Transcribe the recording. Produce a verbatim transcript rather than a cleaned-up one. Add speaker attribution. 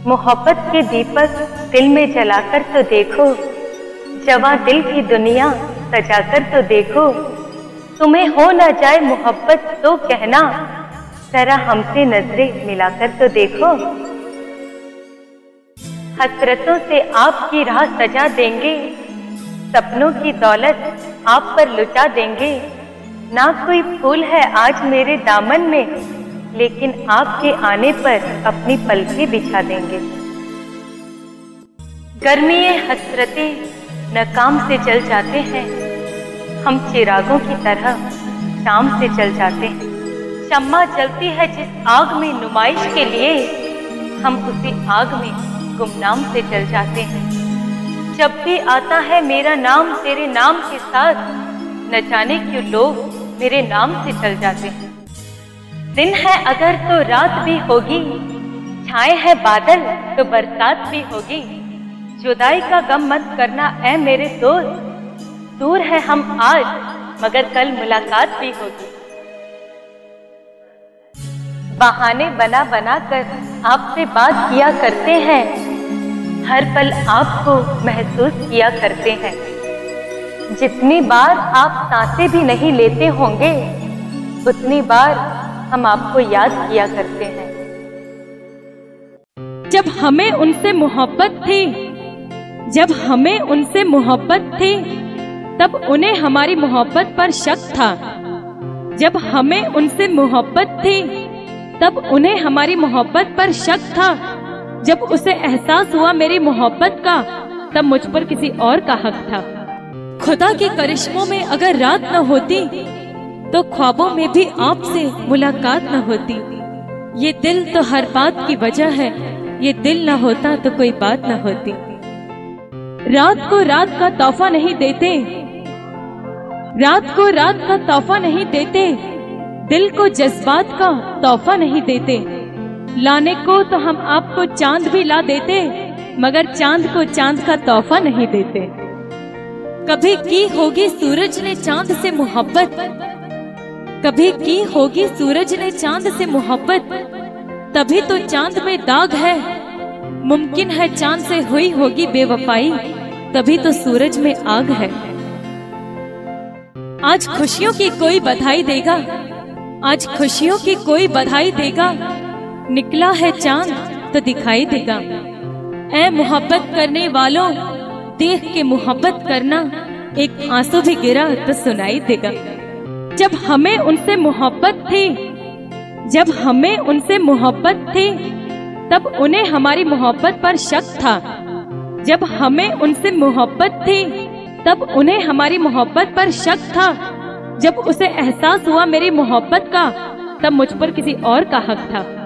Speaker 1: मोहब्बत के दीपक दिल में जलाकर तो देखो, जवां दिल की दुनिया सजाकर तो देखो। तुम्हें हो ना जाए मोहब्बत तो कहना, जरा हमसे नजरें मिलाकर तो देखो। हसरतों से आपकी राह सजा देंगे, सपनों की दौलत आप पर लुटा देंगे। ना कोई फूल है आज मेरे दामन में, लेकिन आपके आने पर अपनी पलकें बिछा देंगे। गर्मिये हसरतें नाकाम से जल जाते हैं, हम चिरागों की तरह शाम से चल जाते हैं। शम्मा जलती है जिस आग में नुमाइश के लिए, हम उसी आग में गुमनाम से जल जाते हैं। जब भी आता है मेरा नाम तेरे नाम के साथ, न जाने क्यों लोग मेरे नाम से चल जाते हैं। दिन है अगर तो रात भी होगी, छाए है बादल तो बरसात भी होगी। जुदाई का गम मत करना ऐ मेरे दोस्त, दूर है हम आज मगर कल मुलाकात भी होगी। बहाने बना बना कर आपसे बात किया करते हैं, हर पल आपको महसूस किया करते हैं। जितनी बार आप सांसें भी नहीं लेते होंगे, उतनी बार हम आपको याद किया करते हैं।
Speaker 2: जब हमें उनसे मोहब्बत थी, जब हमें उनसे मोहब्बत थी, तब उन्हें हमारी मोहब्बत पर शक था। जब हमें उनसे मोहब्बत थी, तब उन्हें हमारी मोहब्बत पर शक था। जब उसे एहसास हुआ मेरी मोहब्बत का, तब मुझ पर किसी और का हक था। खुदा के करिश्मों में अगर रात न होती, तो ख्वाबों में भी आपसे मुलाकात न होती। ये दिल तो हर बात की वजह है, ये दिल न होता तो कोई बात न होती। रात को रात का तोहफा नहीं देते, रात को रात का तोहफा नहीं देते, दिल को जज्बात का तोहफा नहीं देते। लाने को तो हम आपको चांद भी ला देते, मगर चांद को चांद का तोहफा नहीं देते। कभी की होगी सूरज ने चांद से मोहब्बत, कभी की होगी सूरज ने चांद से मोहब्बत, तभी तो चांद में दाग है। मुमकिन है चांद से हुई होगी बेवफाई, तभी तो सूरज में आग है। आज खुशियों की कोई बधाई देगा, आज खुशियों की कोई बधाई देगा। निकला है चांद तो दिखाई देगा। ऐ मोहब्बत करने वालों, देख के मोहब्बत करना, एक आंसू भी गिरा तो सुनाई देगा। जब हमें उनसे मोहब्बत थी, जब हमें उनसे मोहब्बत थी, तब उन्हें हमारी मोहब्बत पर शक था। जब हमें उनसे मोहब्बत थी, तब उन्हें हमारी मोहब्बत पर शक था। जब उसे एहसास हुआ मेरी मोहब्बत का, तब मुझ पर किसी और का हक था।